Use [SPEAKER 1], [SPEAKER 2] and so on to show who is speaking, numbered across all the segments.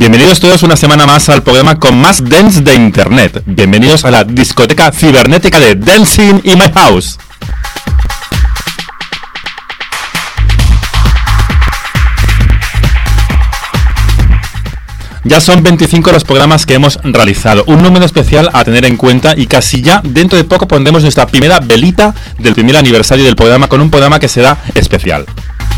[SPEAKER 1] Bienvenidos todos una semana más al programa con más dance de internet. Bienvenidos a la discoteca cibernética de Dancing in My House. Ya son 25 los programas que hemos realizado, un número especial a tener en cuenta y casi ya dentro de poco pondremos nuestra primera velita del primer aniversario del programa con un programa que será especial.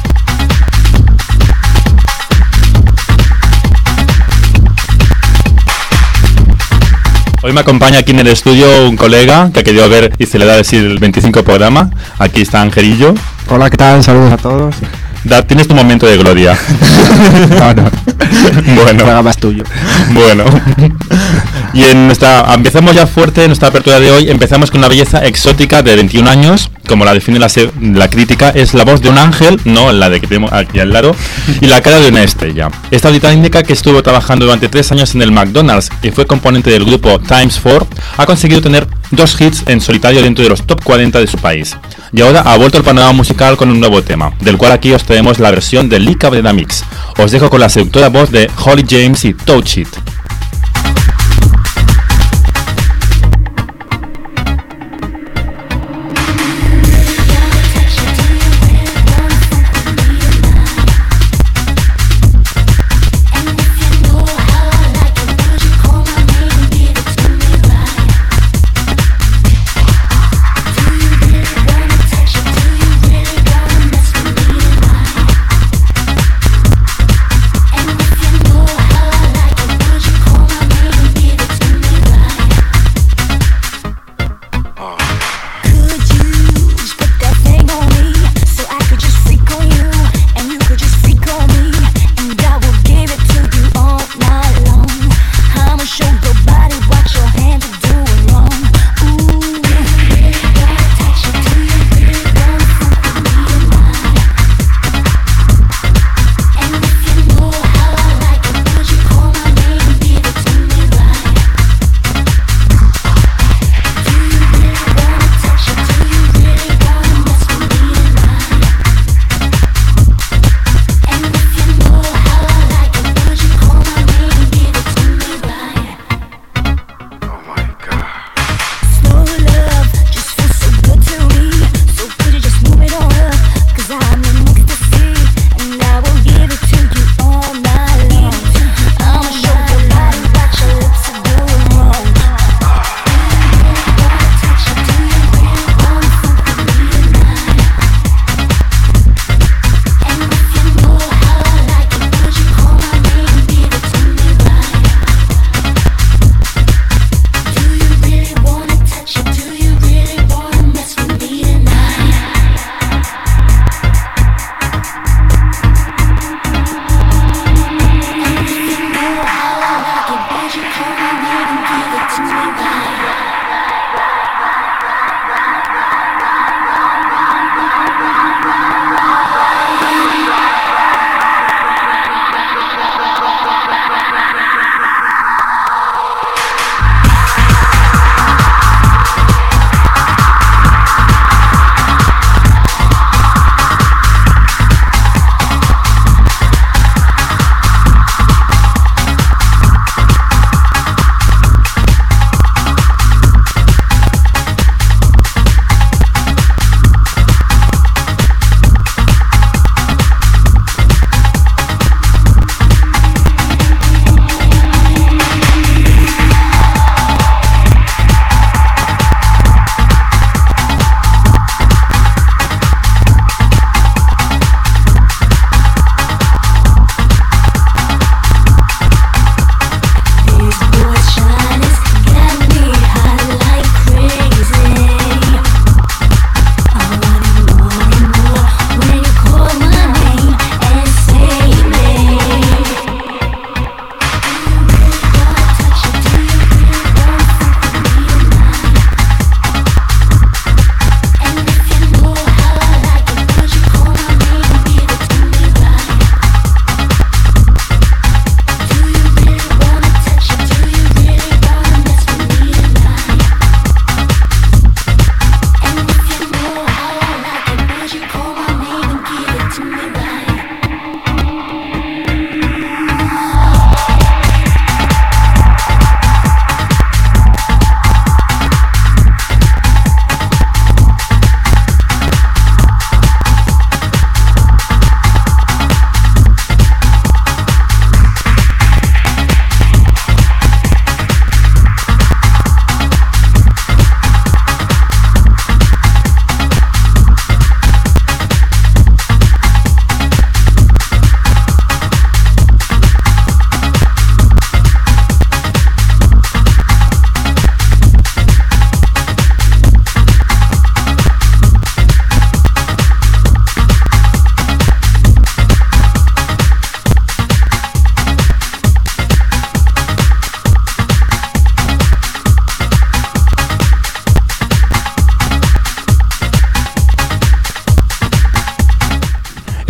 [SPEAKER 1] Hoy me acompaña aquí en el estudio un colega que ha querido ver y se le da a decir el 25 programa. Aquí está Angelillo.
[SPEAKER 2] Hola, ¿qué tal? Saludos a todos.
[SPEAKER 1] Tienes tu momento de gloria.
[SPEAKER 2] No.
[SPEAKER 1] Bueno.
[SPEAKER 2] Juega más tuyo.
[SPEAKER 1] Bueno. Y empezamos ya fuerte en nuestra apertura de hoy. Empezamos con una belleza exótica de 21 años. Como la define la crítica, es la voz de un ángel, no la de que tenemos aquí al lado, y la cara de una estrella. Esta británica, que estuvo trabajando durante 3 años en el McDonald's y fue componente del grupo Times 4, ha conseguido tener 2 hits en solitario dentro de los top 40 de su país. Y ahora ha vuelto al panorama musical con un nuevo tema, del cual aquí os traemos la versión de Lee Cabrera Mix. Os dejo con la seductora voz de Holly James y Touch It.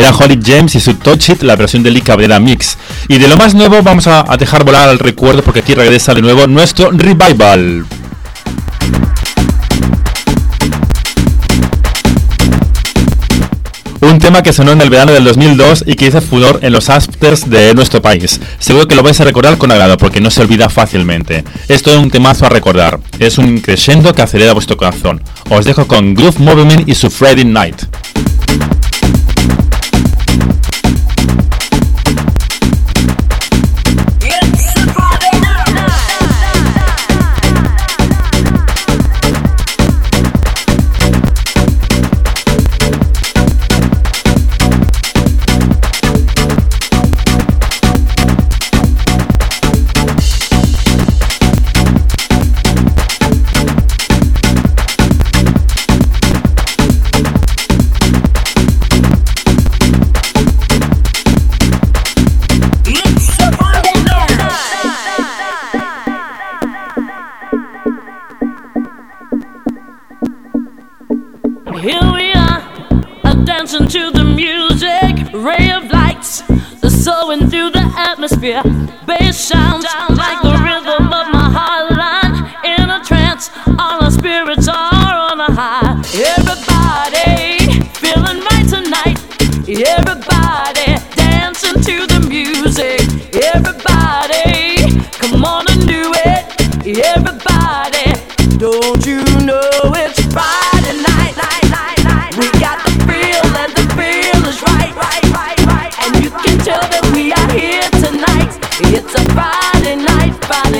[SPEAKER 1] Era Holly James y su Touch It, la versión de Lee Cabrera Mix. Y de lo más nuevo vamos a dejar volar al recuerdo porque aquí regresa de nuevo nuestro revival. Un tema que sonó en el verano del 2002 y que hizo furor en los afters de nuestro país. Seguro que lo vais a recordar con agrado porque no se olvida fácilmente. Es todo un temazo a recordar. Es un crescendo que acelera vuestro corazón. Os dejo con Groove Movement y su Friday Night.
[SPEAKER 3] To the music, ray of lights, the soaring through the atmosphere. Bass sounds like the rhythm of my heart line. In a trance, all our spirits are on a high. Everybody feeling right tonight. Everybody dancing to the music. Everybody, come on and do it. Everybody, don't you know it's Friday night? We got the feel and the feel is right. And you can tell that we are here tonight. It's a Friday night.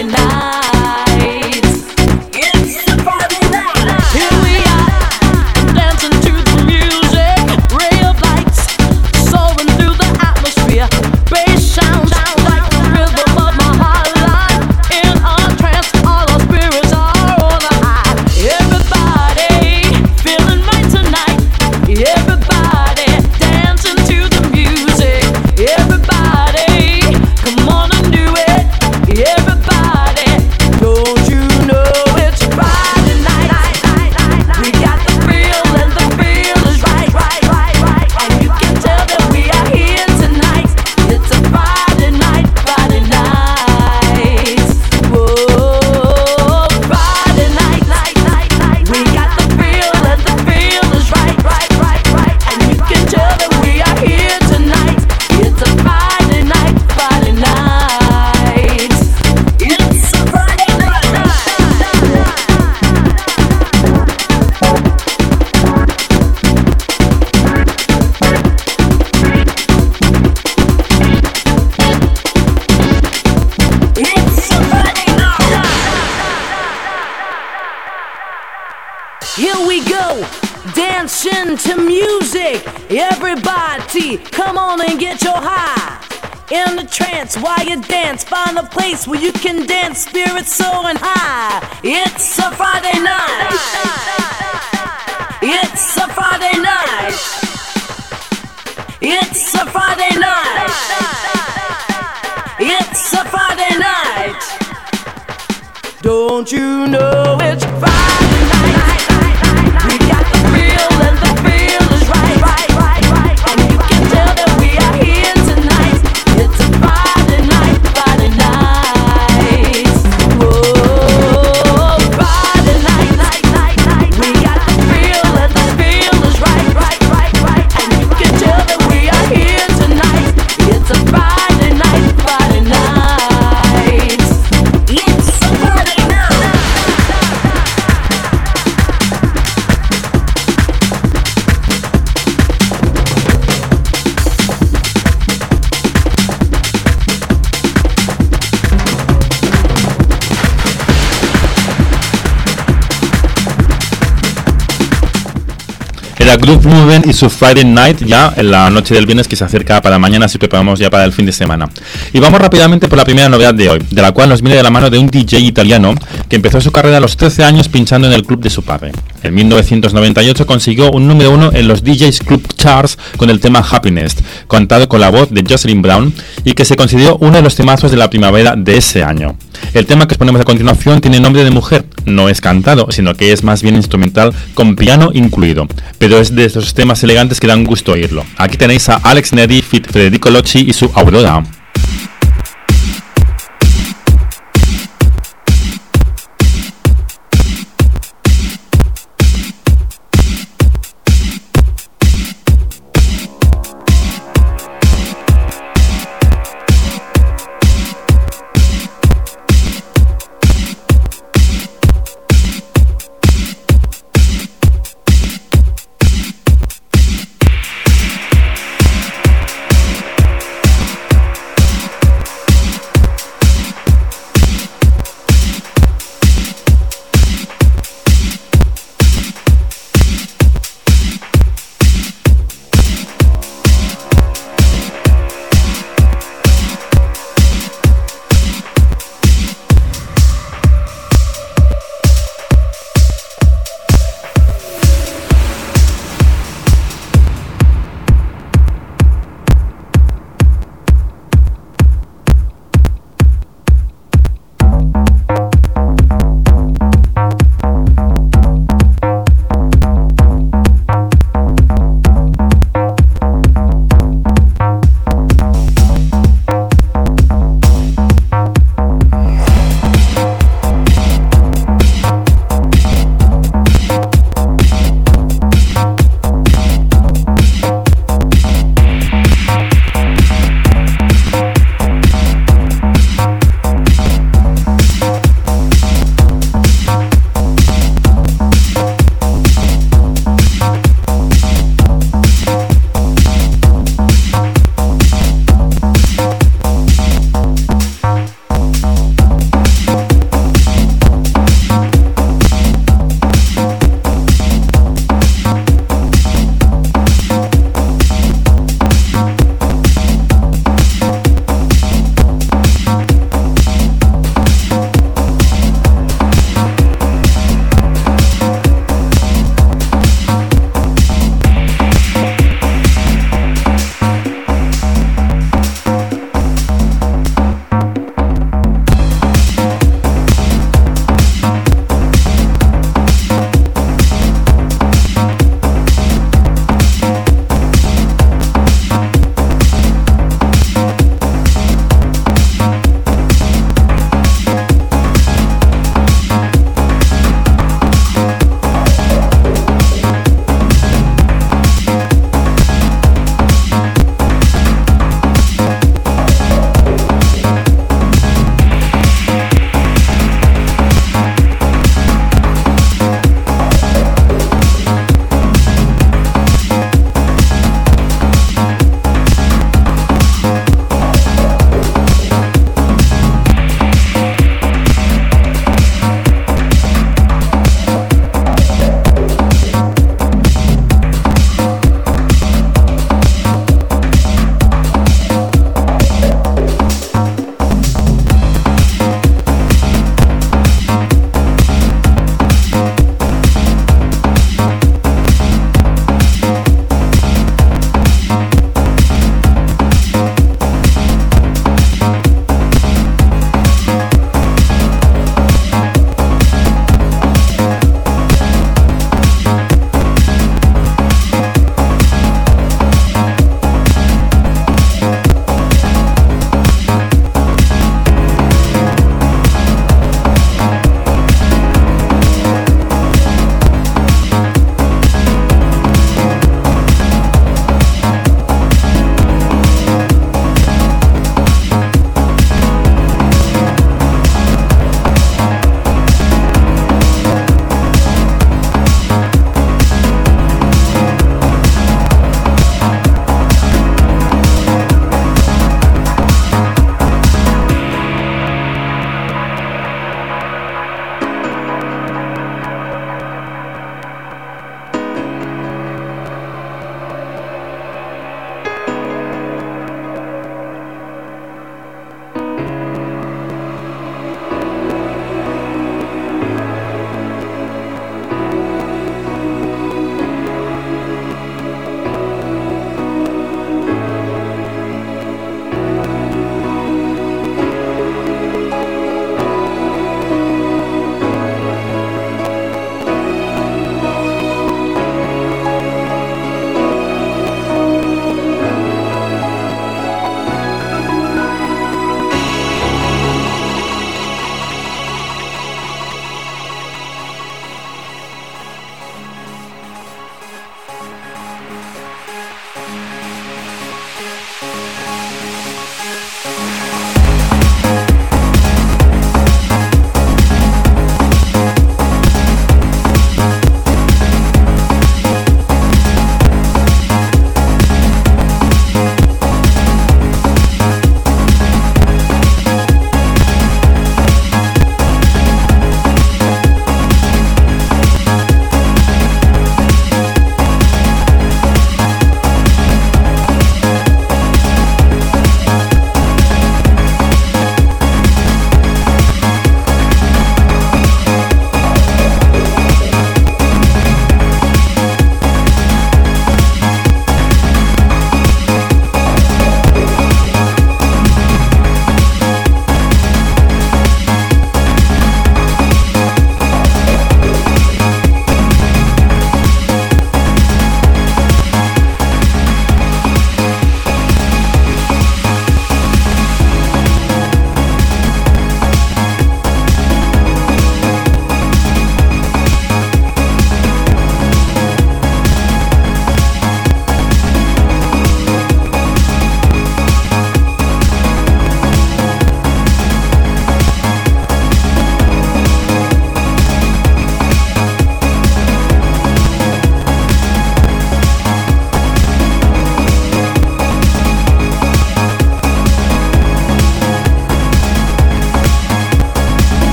[SPEAKER 3] It's a Friday night. Here we are, dancing to the music. Ray of lights, soaring through the atmosphere. Bass sounds like the rhythm of my heart line. In our trance, all our spirits are on a high. Everybody feeling right tonight. Everybody dancing to the music. Everybody, come on and do it. Everybody, don't you know it's Friday night? We got the feel and the feel is right. And you can tell that we are here tonight. It's a Friday night. Whoa, Friday night. We got the feel and the feel is right. And you can tell that we are here tonight. It's a Friday night. It's a Friday night. It's a Friday night. Here we go, dancing to music. Everybody, come on and get your high. In the trance while you dance, find a place where you can dance, spirit soaring high. It's a Friday night. It's a Friday night. It's a Friday night. It's a Friday night. Don't you know it's Friday night? We got the feel and the feel is right. And you can tell that we are here tonight. It's a Friday night. Whoa, Friday night. We got the feel and the feel is right. And you can tell that we are here tonight. It's a Friday night. It's a Friday night.
[SPEAKER 1] Era Groove Movement y su Friday Night, ya en la noche del viernes que se acerca para mañana, así preparamos ya para el fin de semana. Y vamos rápidamente por la primera novedad de hoy, de la cual nos viene de la mano de un DJ italiano que empezó su carrera a los 13 años pinchando en el club de su padre. En 1998 consiguió un número 1 en los DJs Club Charts con el tema Happiness, cantado con la voz de Jocelyn Brown, y que se consideró uno de los temazos de la primavera de ese año. El tema que exponemos a continuación tiene nombre de mujer, no es cantado, sino que es más bien instrumental con piano incluido, pero es de esos temas elegantes que dan gusto oírlo. Aquí tenéis a Alex Neddy, feat. Federico Locci y su Aurora.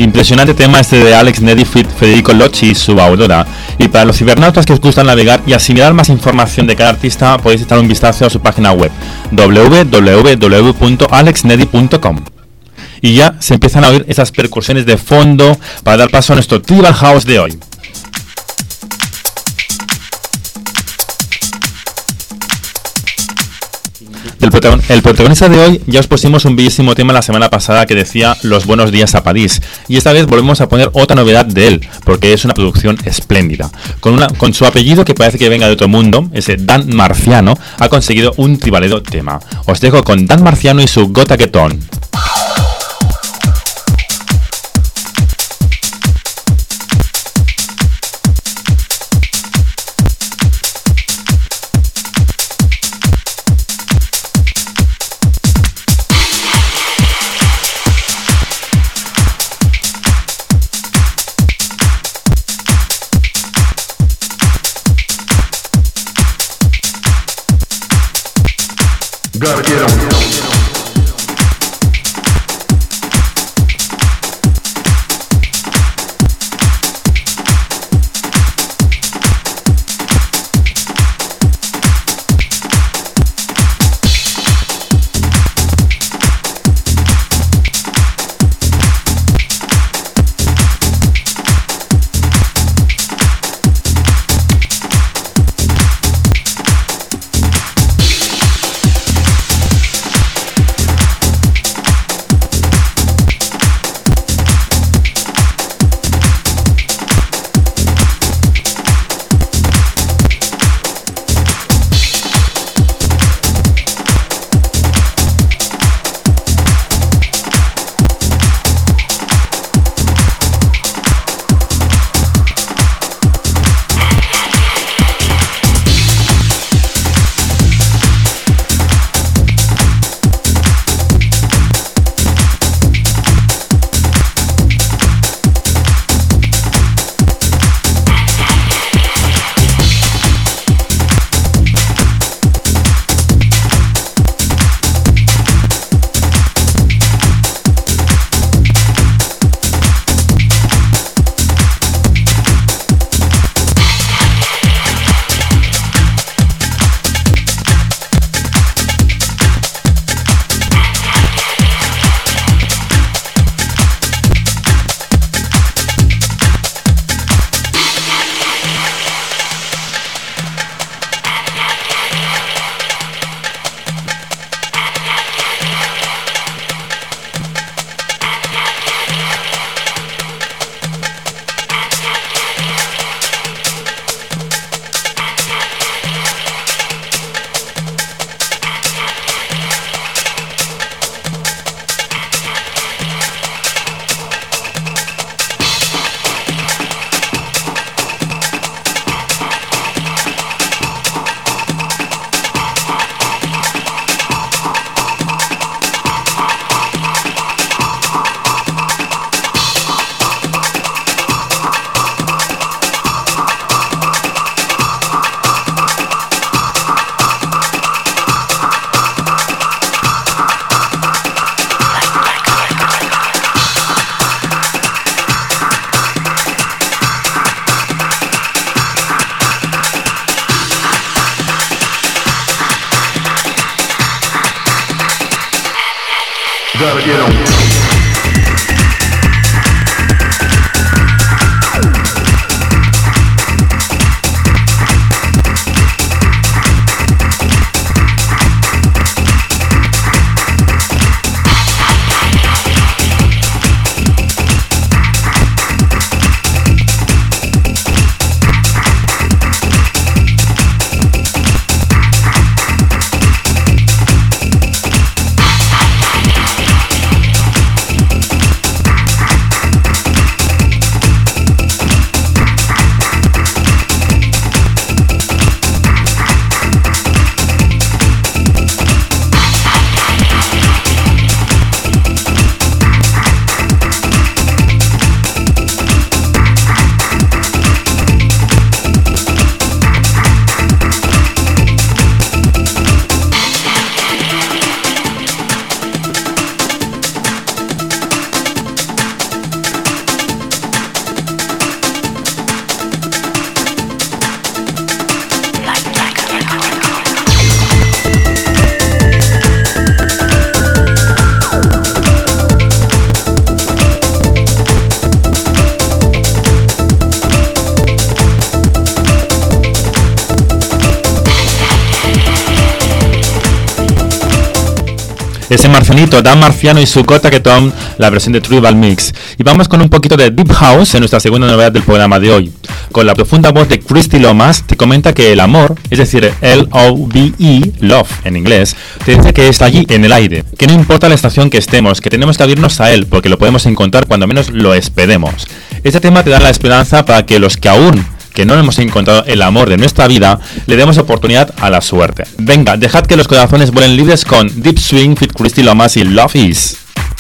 [SPEAKER 1] Impresionante tema este de Alex Nedi feat. Federico Locci y su Aurora. Y para los cibernautas que os gustan navegar y asimilar más información de cada artista, podéis echar un vistazo a su página web www.alexnedi.com. Y ya se empiezan a oír esas percusiones de fondo para dar paso a nuestro Tribal House de hoy. El protagonista de hoy ya os pusimos un bellísimo tema la semana pasada que decía Los buenos días a París, y esta vez volvemos a poner otra novedad de él, porque es una producción espléndida. Con su apellido que parece que venga de otro mundo, ese Dan Marciano ha conseguido un tribaledo tema. Os dejo con Dan Marciano y su Gota Guetón.
[SPEAKER 4] Gotta get on. Gotta get on.
[SPEAKER 1] ese marcianito Dan Marciano y su Gota que Tom, la versión de Tribal Mix. Y vamos con un poquito de Deep House en nuestra segunda novedad del programa de hoy. Con la profunda voz de Christy Lomas, te comenta que el amor, es decir, L-O-V-E, love en inglés, te dice que está allí en el aire, que no importa la estación que estemos, que tenemos que abrirnos a él, porque lo podemos encontrar cuando menos lo esperemos. Este tema te da la esperanza para que los que no hemos encontrado el amor de nuestra vida, le demos oportunidad a la suerte. Venga, dejad que los corazones vuelen libres con Deep Swing Fit Christy Lomas y Love Is.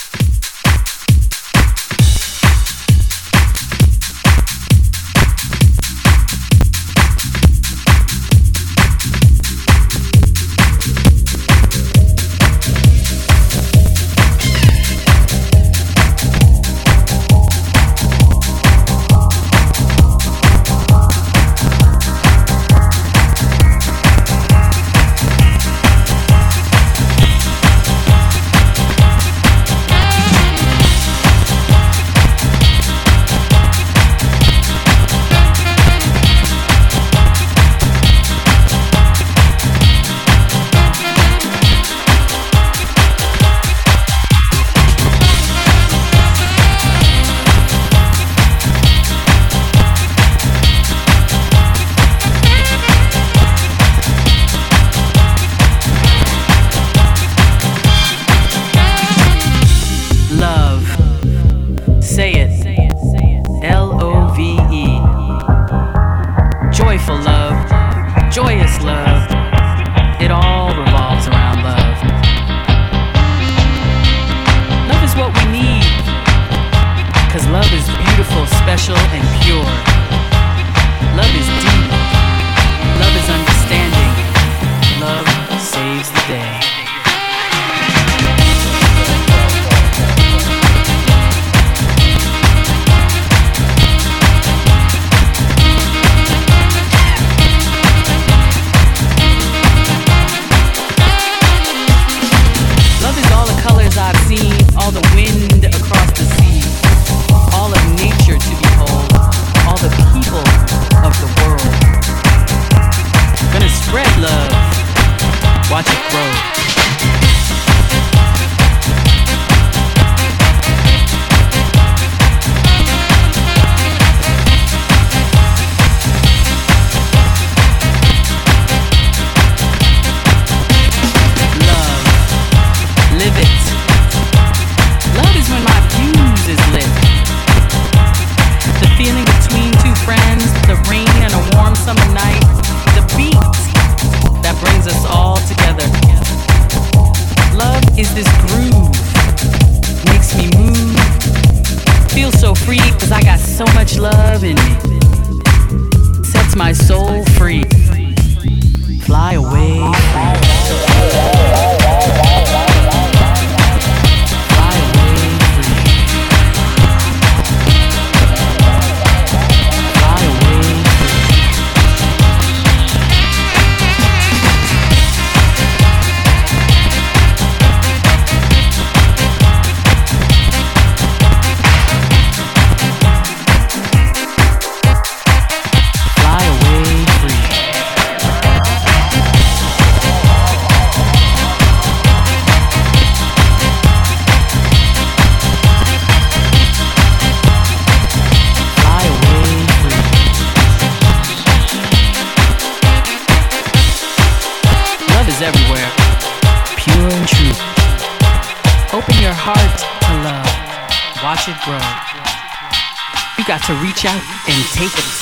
[SPEAKER 5] To reach out and take it.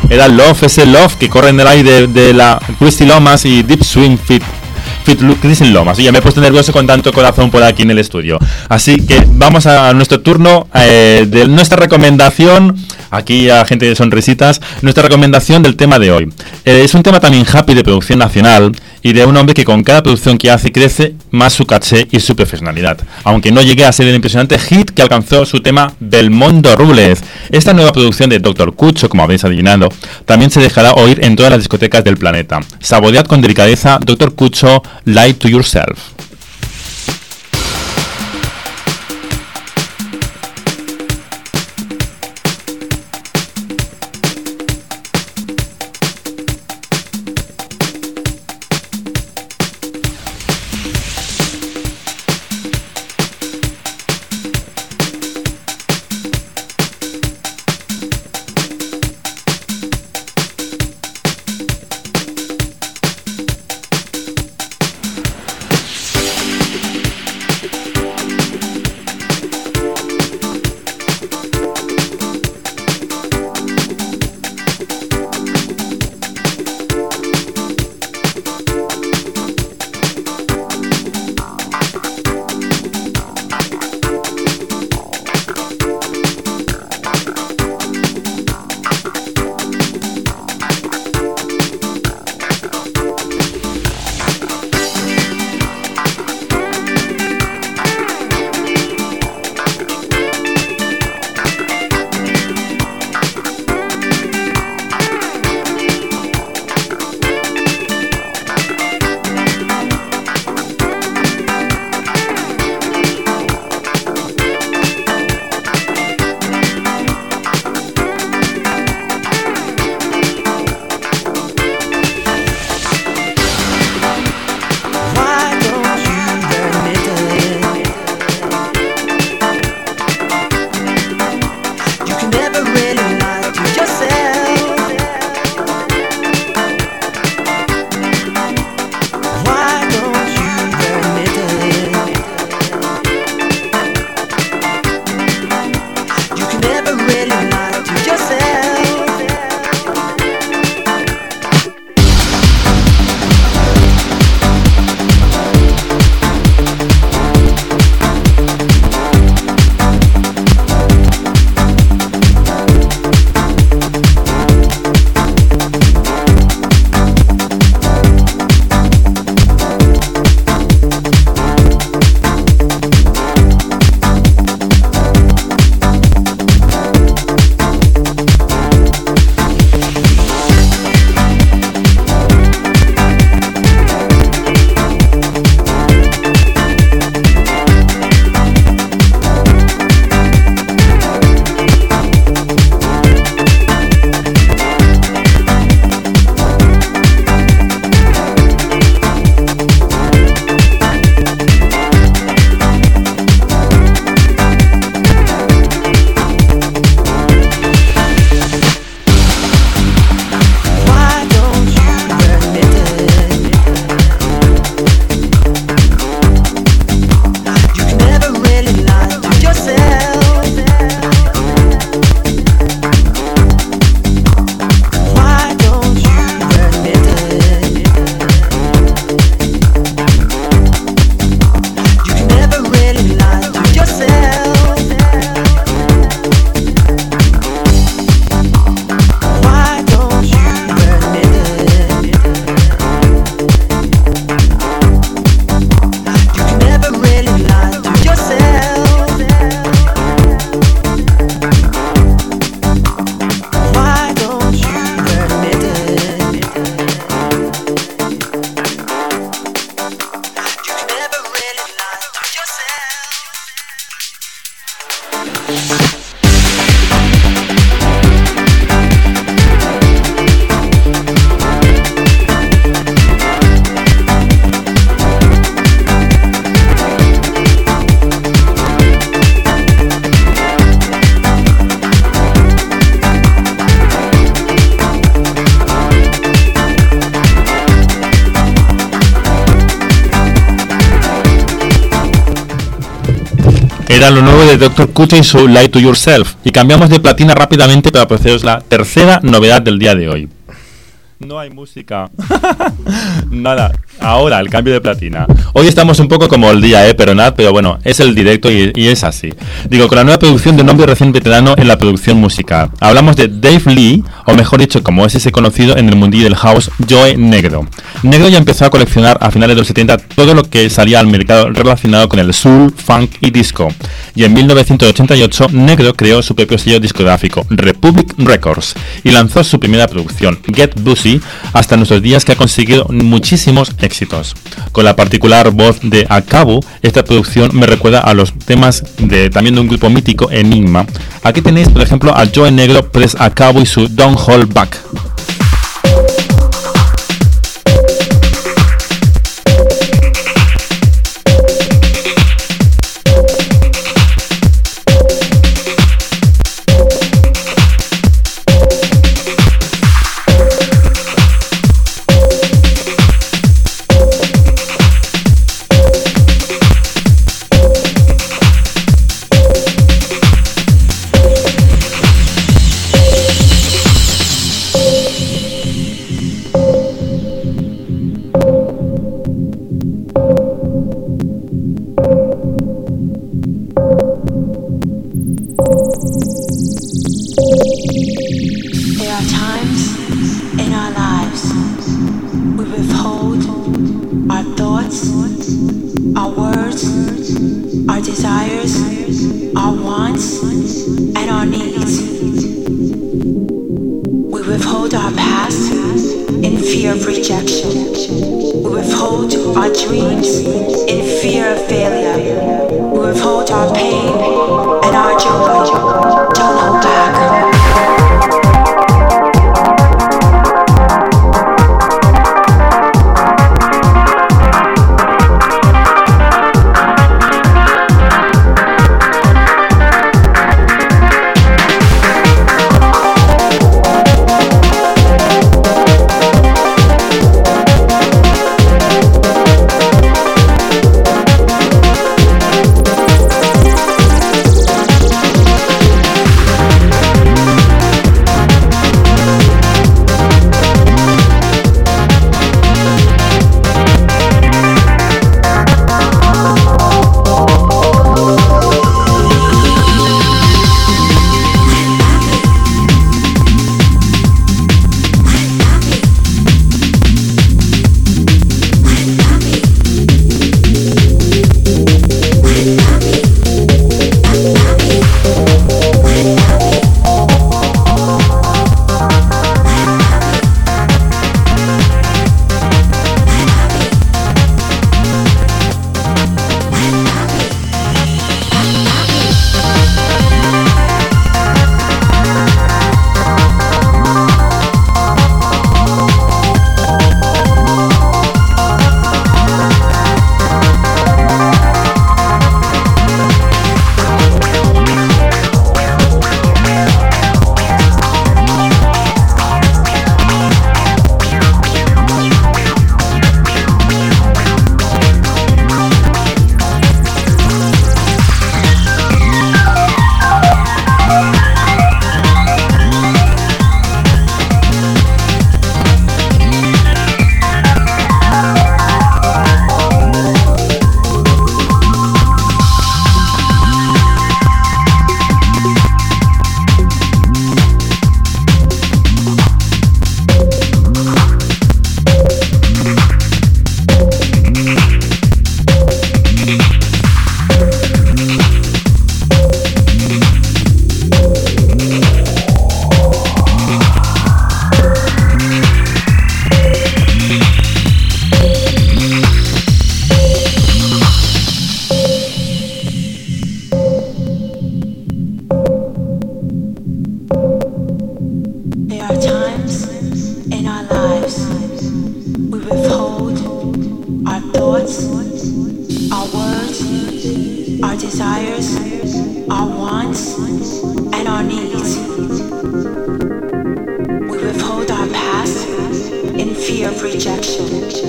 [SPEAKER 1] Era Love, ese Love que corre en el aire de la Christy Lomas y Deep Swing Fit Christy Lomas. Y ya me he puesto nervioso con tanto corazón por aquí en el estudio. Así que vamos a nuestro turno de nuestra recomendación. Aquí a gente de sonrisitas, nuestra recomendación del tema de hoy. Es un tema también happy de producción nacional y de un hombre que con cada producción que hace crece más su caché y su profesionalidad. Aunque no llegue a ser el impresionante hit que alcanzó su tema Belmondo Rules. Esta nueva producción de Dr. Cucho, como habéis adivinado, también se dejará oír en todas las discotecas del planeta. Saboread con delicadeza Dr. Cucho, Lie to Yourself. Era lo nuevo de Dr. Kucha y su Lie to Yourself. Y cambiamos de platina rápidamente para ofreceros la tercera novedad del día de hoy. No hay música. Nada. Ahora, el cambio de platina. Hoy estamos un poco como el día, pero bueno, es el directo y es así. Digo, con la nueva producción de un hombre recién veterano en la producción musical. Hablamos de Dave Lee, o mejor dicho, como es ese conocido en el mundillo del house, Joe Negro. Negro ya empezó a coleccionar a finales de los 70 todo lo que salía al mercado relacionado con el soul, funk y disco. Y en 1988, Negro creó su propio sello discográfico, Republic Records, y lanzó su primera producción, Get Busy, hasta nuestros días, que ha conseguido muchísimos éxitos. Con la particular voz de Akabu, esta producción me recuerda a los temas también de un grupo mítico, Enigma. Aquí tenéis, por ejemplo, a Joe Negro, Press Akabu y su Don't Hold Back.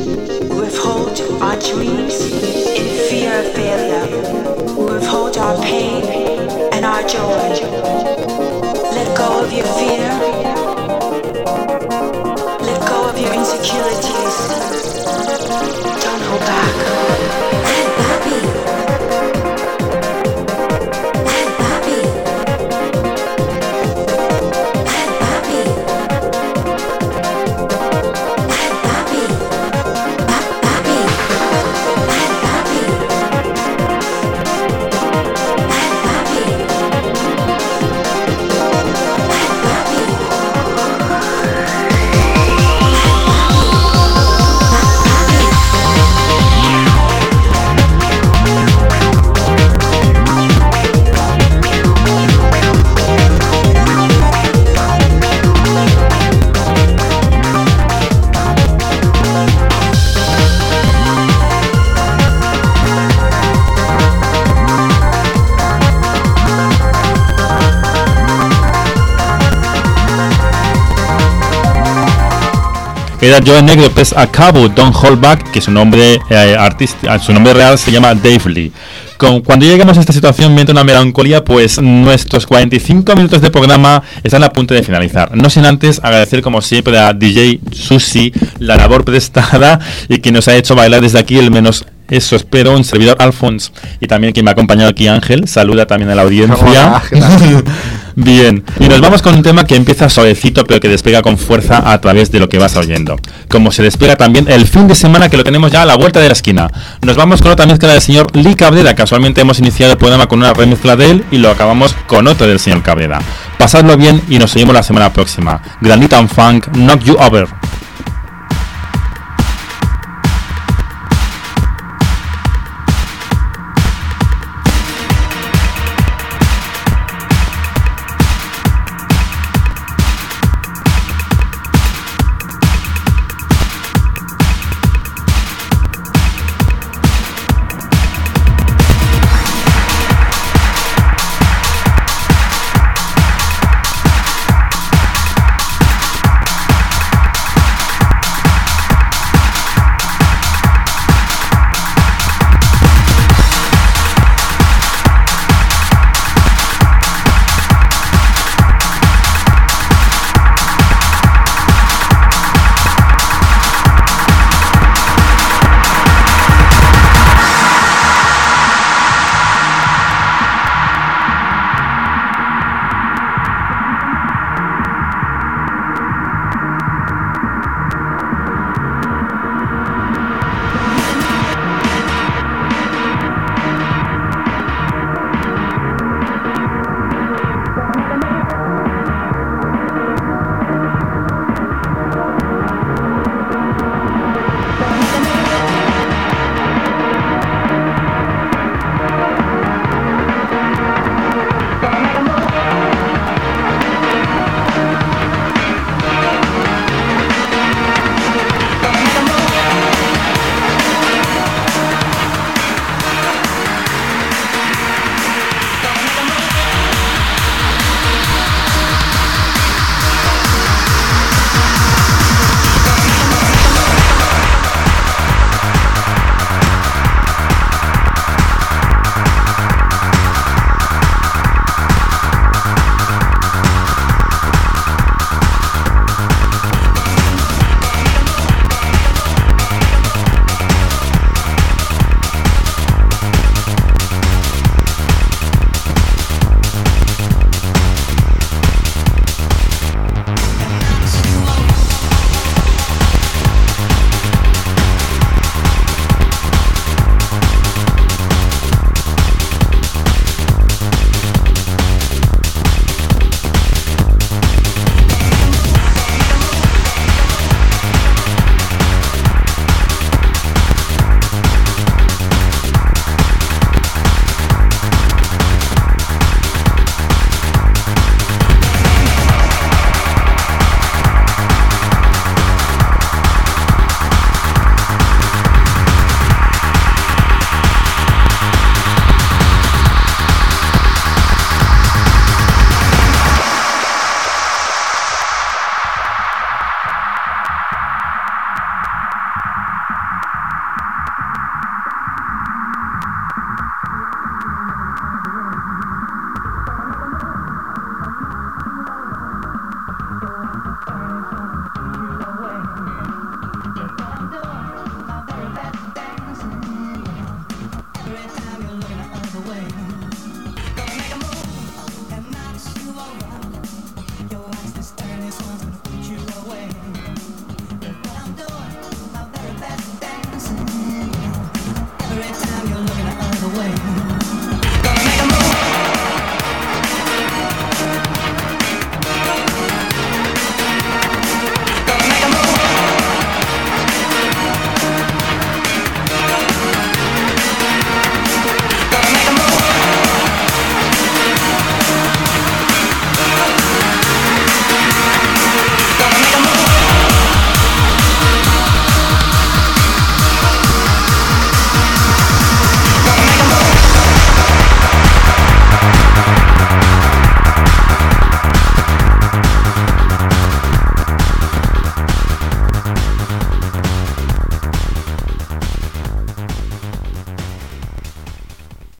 [SPEAKER 6] Our dreams in fear of failure. We withhold our pain
[SPEAKER 1] Era yo en negro, pues a cabo, Don't Hold Back, que su nombre su nombre real se llama Dave Lee. Cuando lleguemos a esta situación me entra una melancolía, pues nuestros 45 minutos de programa están a punto de finalizar. No sin antes agradecer como siempre a DJ Susi la labor prestada y que nos ha hecho bailar desde aquí el menos... Eso espero, un servidor Alphonse y también quien me ha acompañado aquí Ángel, saluda también a la audiencia.
[SPEAKER 2] Hola,
[SPEAKER 1] Bien, y nos vamos con un tema que empieza suavecito pero que despega con fuerza a través de lo que vas oyendo. Como se despega también el fin de semana, que lo tenemos ya a la vuelta de la esquina. Nos vamos con otra mezcla del señor Lee Cabrera. Casualmente hemos iniciado el programa con una remezcla de él y lo acabamos con otro del señor Cabrera. Pasadlo bien y nos seguimos la semana próxima. Granita and Funk, Knock You Over.